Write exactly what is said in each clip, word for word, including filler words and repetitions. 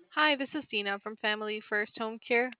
Hi, this is Dina from Family First Home Care.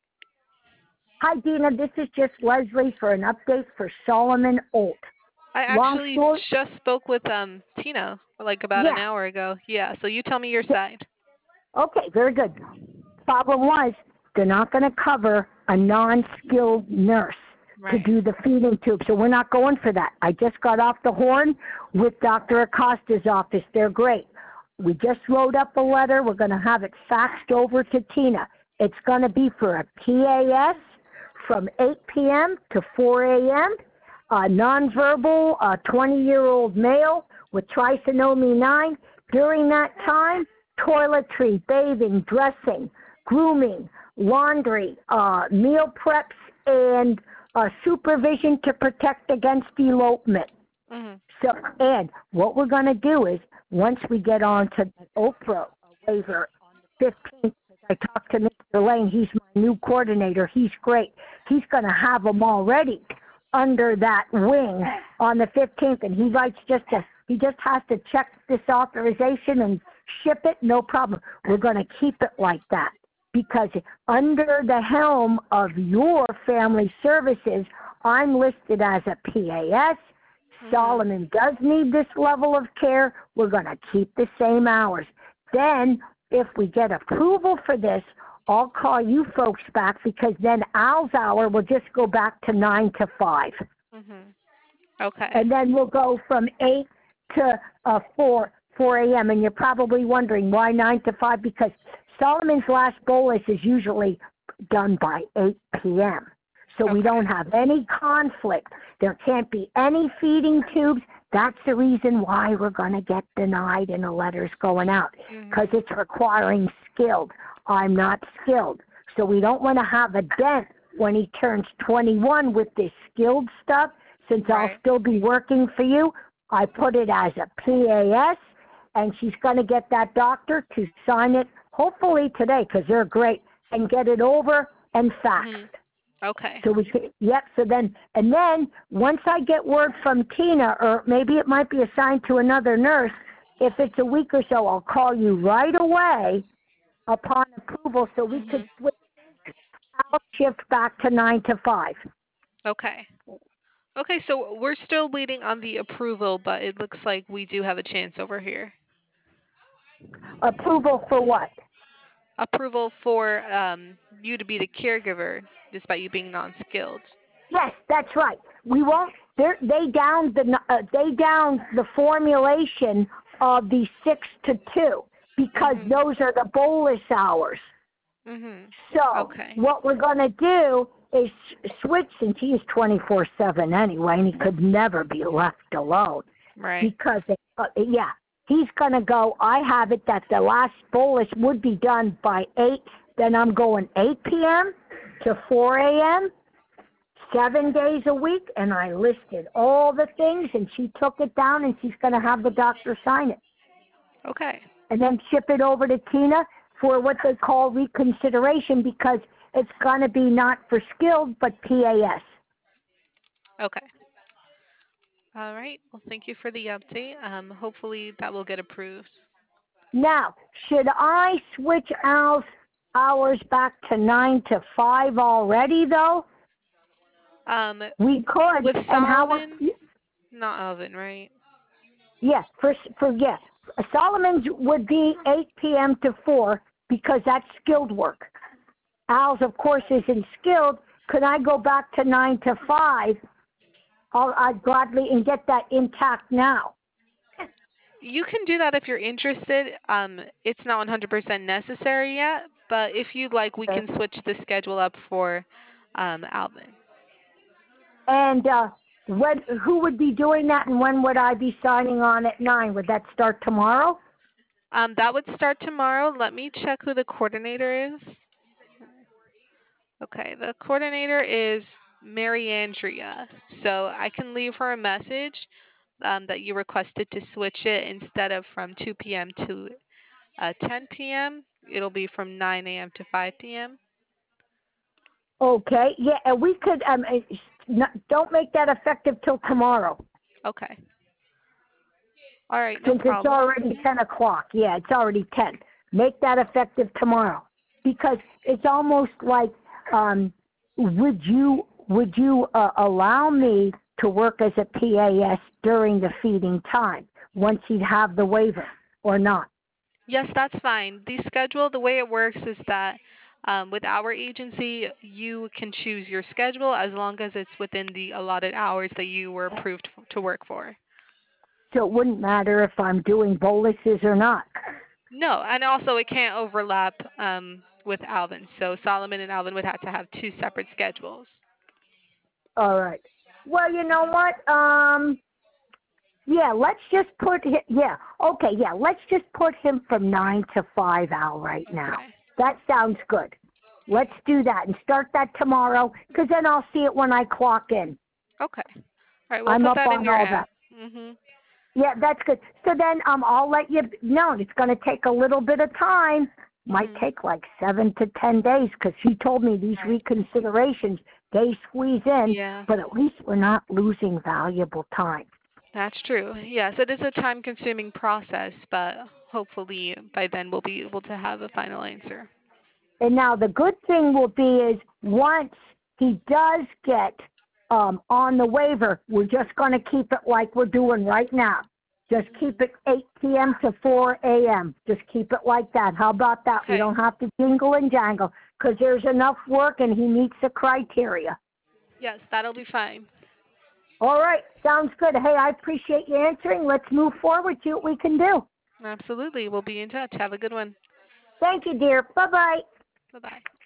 Hi, Dina. This is just Leslie for an update for Solomon Olt. I Long actually story, just spoke with um Tina like about an yeah, hour ago. Yeah, so you tell me your yeah. side. Okay, very good. Problem was, they're not going to cover a non-skilled nurse to Right. do the feeding tube, so we're not going for that. I just got off the horn with Doctor Acosta's office. They're great. We just wrote up a letter. We're going to have it faxed over to Tina. It's going to be for a P A S from eight p m to four a m, a nonverbal, a twenty-year-old male with trisomy nine. During that time, toiletry, bathing, dressing, grooming, laundry, uh, meal preps, and uh, supervision to protect against elopement. Mhm. So, and what we're going to do is once we get on to the Oprah waiver on the fifteenth, I talked to Mister Lane. He's my new coordinator. He's great. He's going to have them already under that wing on the fifteenth, and he writes just a he just has to check this authorization and ship it. No problem. We're going to keep it like that because under the helm of your family services, I'm listed as a P A S. Mhm. Solomon does need this level of care. We're going to keep the same hours. Then, if we get approval for this, I'll call you folks back because then Al's hour will just go back to nine to five. Mhm. Okay. And then we'll go from eight to uh, four, four a m. And you're probably wondering why nine to five? Because Solomon's last bolus is usually done by eight p m. So we Okay. don't have any conflict. There can't be any feeding tubes. That's the reason why we're going to get denied and the letters going out because Mhm. it's requiring skilled. I'm not skilled. So we don't want to have a dent when he turns twenty-one with this skilled stuff. Since I'll Right. still be working for you, I put it as a P A S, and she's going to get that doctor to sign it hopefully today because they're great and get it over and Mhm. faxed. Okay. So we could, yep. So then, and then once I get word from Tina, or maybe it might be assigned to another nurse. If it's a week or so, I'll call you right away upon approval, so we could Mhm. switch our shift back to nine to five. Okay. Okay, so we're still waiting on the approval, but it looks like we do have a chance over here. Approval for what? Approval for um you to be the caregiver despite you being non-skilled. Yes, that's right. We won't. they're- They downed the uh, they downed the formulation of the six to two because Mhm. those are the bolus hours. Mhm. So Okay. what we're going to do is switch, since he's twenty-four seven anyway, and he could never be left alone Right. because, uh, yeah, he's going to go. I have it that the last bolus would be done by eight. Then I'm going eight p m to four a m seven days a week, and I listed all the things, and she took it down, and she's going to have the doctor sign it, Okay. and then ship it over to Tina for what they call reconsideration because it's going to be not for skilled, but P A S. Okay. All right. Well, thank you for the update. Um, hopefully that will get approved. Now, should I switch Al's hours back to nine to five already, though? Um, We could, with and how, Solomon, not Alvin, right? yeah, for, for, yeah. Solomon's would be eight p m to four because that's skilled work. Al's, of course, isn't skilled. Could I go back to nine to five? I'll, I'd gladly and get that intact now. You can do that if you're interested. Um, it's not one hundred percent necessary yet, but if you'd like, we Okay. can switch the schedule up for um, Alvin. And uh, when, who would be doing that, and when would I be signing on at nine? Would that start tomorrow? Um, that would start tomorrow. Let me check who the coordinator is. Okay, the coordinator is Mary Andrea. So I can leave her a message um, that you requested to switch it instead of from two p m to uh, ten p m. It'll be from nine a m to five p m. Okay. Yeah, and we could. Um, uh, not, don't make that effective till tomorrow, Okay. All right, no since it's problem. already ten o'clock. Yeah, it's already ten. Make that effective tomorrow. Because it's almost like, um, would you would you uh, allow me to work as a P A S during the feeding time once he'd have the waiver or not? Yes, that's fine. The schedule, the way it works is that um, with our agency, you can choose your schedule as long as it's within the allotted hours that you were approved f- to work for. So it wouldn't matter if I'm doing boluses or not. No, and also it can't overlap um, with Alvin. So Solomon and Alvin would have to have two separate schedules. All right. Well, you know what? Um, yeah, let's just put him, yeah, okay, yeah, let's just put him from nine to five, Al, right now. Okay. That sounds good. Let's do that and start that tomorrow, because then I'll see it when I clock in. Okay. All right, we'll I'm put up that in on your all app. that. Mhm. Yeah, that's good. So then um, I'll let you know. It's going to take a little bit of time. Might Mhm. take like seven to ten days, because she told me these reconsiderations, they squeeze in, Yeah, but at least we're not losing valuable time. that's true. Yes, it is a time-consuming process, but hopefully by then we'll be able to have a final answer. And now the good thing will be is once he does get um, on the waiver, we're just going to keep it like we're doing right now. Just keep it eight p.m. to four a.m. Just keep it like that. How about that? We Okay. don't have to jingle and jangle because there's enough work and he meets the criteria. Yes, that'll be fine. All right. Sounds good. Hey, I appreciate you answering. Let's move forward, see what we can do. Absolutely. We'll be in touch. Have a good one. Thank you, dear. Bye-bye. Bye-bye.